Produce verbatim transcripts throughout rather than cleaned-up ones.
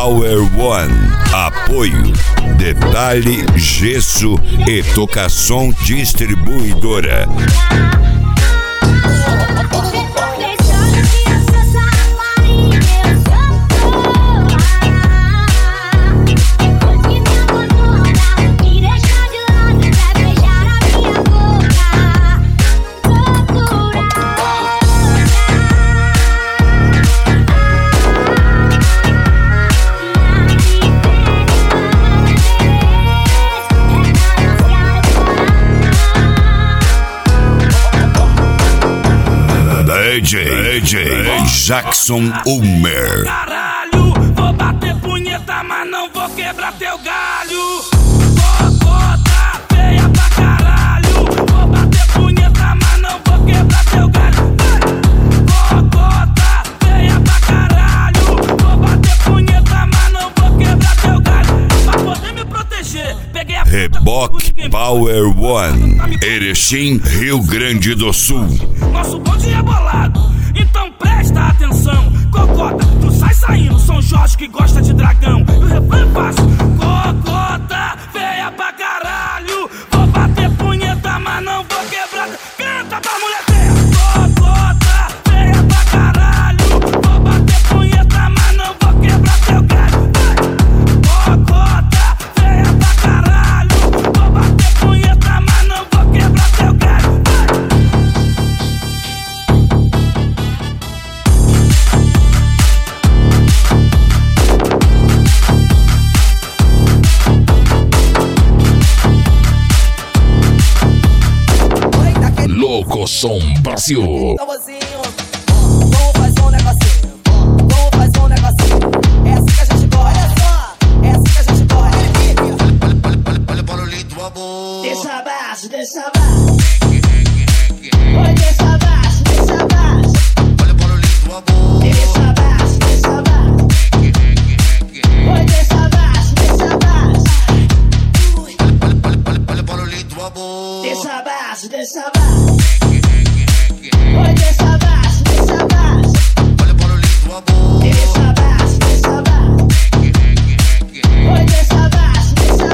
Power One. Apoio Detalhe Gesso e Tocação Distribuidora. D J, D J Jackson Ulmer. Caralho, vou bater punheta, mas não vou quebrar teu galho. Cocota feia pra caralho. Vou bater punheta, mas não vou quebrar teu galho. Cocota feia pra caralho. Vou bater punheta, mas não vou quebrar teu galho. Pra poder me proteger, peguei a Reboque Power One, Erechim, Rio Grande do Sul. Nosso bonde é bolado, então presta atenção. Cocota, tu sai saindo, São Jorge que gosta de dragão. E o refrão é fácil, cocota, feia pra caralho. Vou bater punheta, mas não vou quebrar. Canta pra mulher feia. Cocota, feia pra caralho. Vou bater punheta, mas não vou quebrar teu galho. Cocota, feia pra caralho. Vou bater punheta, mas não vou quebrar teu galho. Louco Som Brasil. Vamos fazer um negocinho, vamos fazer um negocinho. É assim que a gente corre, olha só. É assim que a gente corre. Olha para o lindo amor. Deixa abaixo, deixa abaixo. Oi, deixa abaixo, deixa abaixo. Olha para o lindo amor. Deixa abaixo, deixa abaixo. Oi, deixa abaixo, deixa abaixo. Olha para o lindo amor. Deixa abaixo, deixa abaixo. Oi, deixa abaixo, deixa abaixo. Olha para o lindo amor. Deixa abaixo, deixa abaixo. Oi, deixa abaixo, deixa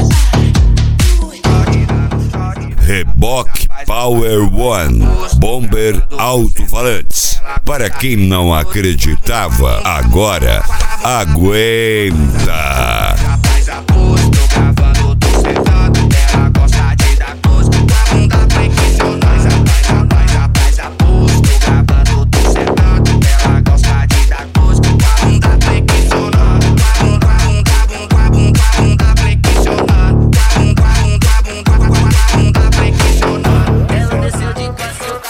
abaixo. Reboque Power One, Bomber Alto-Falantes. Para quem não acreditava, agora aguenta. Rapaz, aposto, gravando, tô sentado. Ela gosta de dar cosco. A bunda flexionando. Rapaz, rapaz, aposto, gravando, tô sentado. Ela gosta de dar cosco. A bunda flexionando. A bunda, a bunda, a bunda, a bunda flexionando. A bunda, a bunda, a bunda, a bunda flexionando. Ela desceu de casa.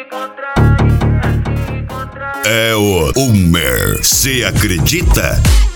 É o Ulmer. Cê acredita?